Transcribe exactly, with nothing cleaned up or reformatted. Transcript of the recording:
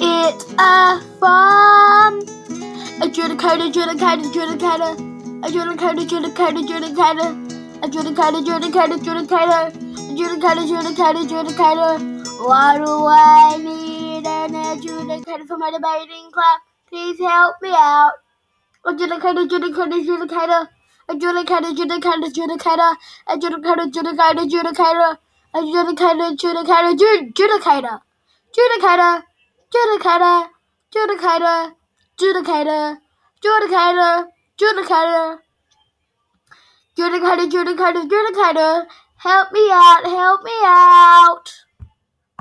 It's a farm. Adjudicator, adjudicator, adjudicator. Adjudicator, adjudicator, adjudicator. Adjudicator, adjudicator, adjudicator. Adjudicator, adjudicator, adjudicator. Why do I need an adjudicator for my debating club? Please help me out. Adjudicator, adjudicator, adjudicator. Adjudicator, adjudicator, adjudicator. Adjudicator, adjudicator, adjudicator. Adjudicator, adjudicator, adjudicator. Adjudicator, adjudicator, adjudicator, adjudicator, adjudicator, adjudicator, adjudicator, adjudicator, adjudicator. Help me out, help me out.